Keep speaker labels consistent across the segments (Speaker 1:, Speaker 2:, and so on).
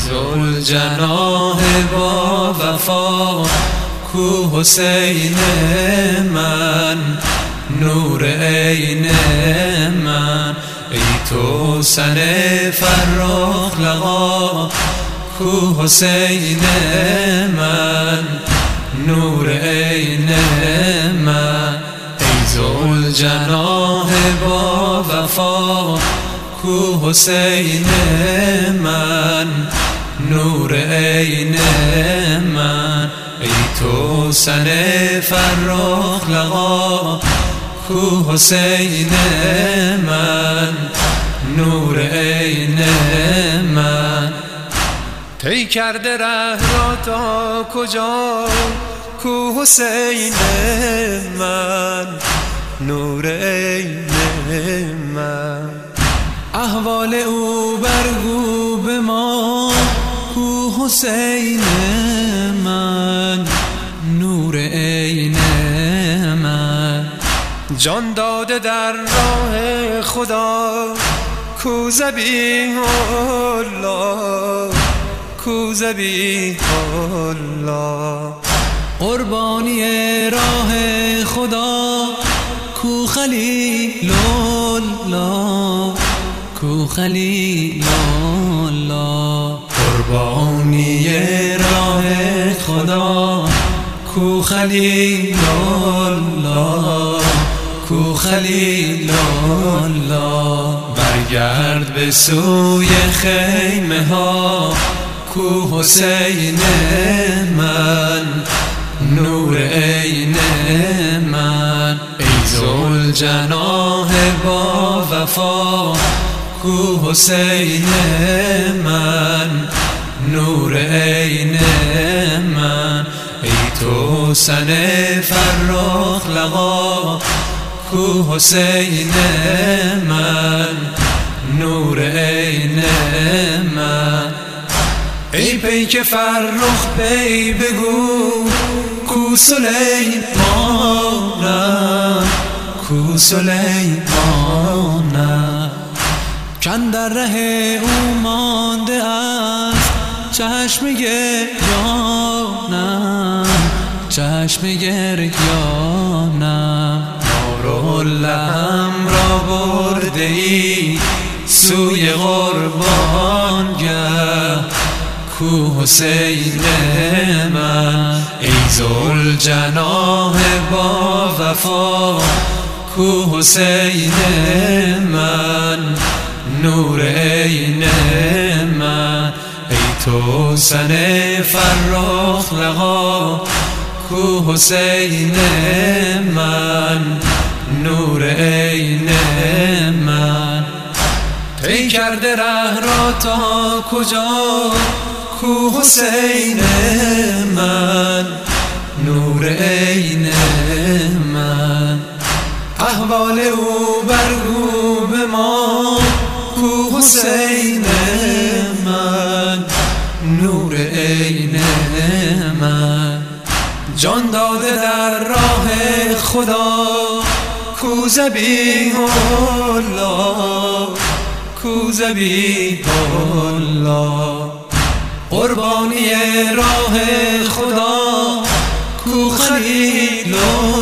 Speaker 1: ذوالجناح با وفا کو حسین من، نور عین من. ای توسن فرخ لقا کو حسین من، نور عین من. ای ذوالجناح با وفا کو حسین من، نور عین من. ای توسن فرخ لقا کو حسین من، نور عین من. طی کرده ره را تا کجا کو حسین من، نور عین من. احوال او برگو به ما کو حسین من، نور عین من. جان داده در راه خدا کو ذبیح الله، کو ذبیح الله. قربانی راه خدا کو خلیل الله، کو خلیل الله. قربانی راه خدا کو خلیل الله، کو خلیل الله. برگرد به سوی خیمه ها کو حسین من، نور عین من. ای ذوالجناح با وفا کو حسین من، نور عین من. ای توسن فرخ لقا کو حسین من، نور عین من. ای پیک فرخ پی بگو کو سلیمانم، کو سلیمانم. کاندر ره او مانده است چشم گریانم، چشم گریانم. ناراللهم را برده ای سوی قربانگه کو حسین من. ای ذوالجناح با وفا کو حسین من، نور عین من. ای توسن فرخ لقا کو حسین من، نور عین من. طی کرده ره را تا کجا کو حسین من، نور عین من. احوال او برگو به ما کو حسین من، نور عین من. جان داده در راه خدا کو ذبیح الله، کو ذبیح الله. قربانی راه خدا کو خلیل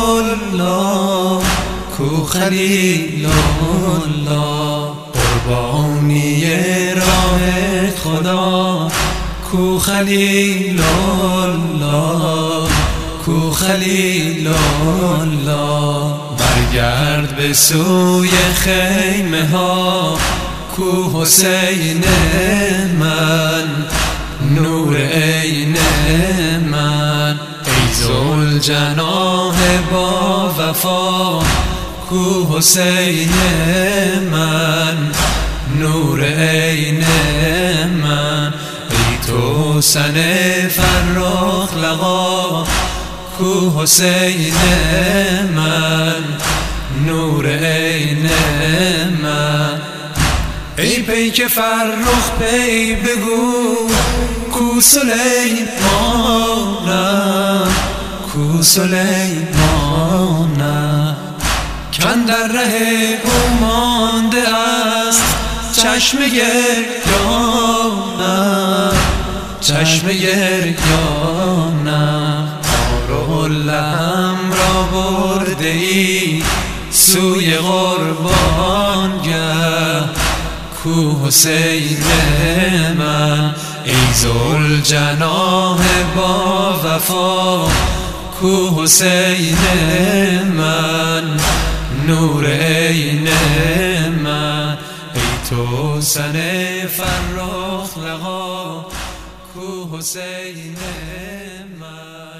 Speaker 1: الله، کو خلیل الله. قربانی راه خدا کو خلیل الله، کو خلیل الله. برگرد به سوی خیمه ها کو حسین من، نور عین من. ای ذوالجناح با وفا کو حسین من، نور عین من. ای توسن فرخ لقا کو حسین من، نور عین من. ای پیک فرخ پی بگو کو سلیمانم، کو سلیمانم. کاندر ره او مانده است چشم گریانم، چشم گریانم داراللهم را برده ای سوی قربانگه کو حسین من ای ذوالجناح با وفا کو حسین من نور عین من ای توسن فرخ لقا کو حسین من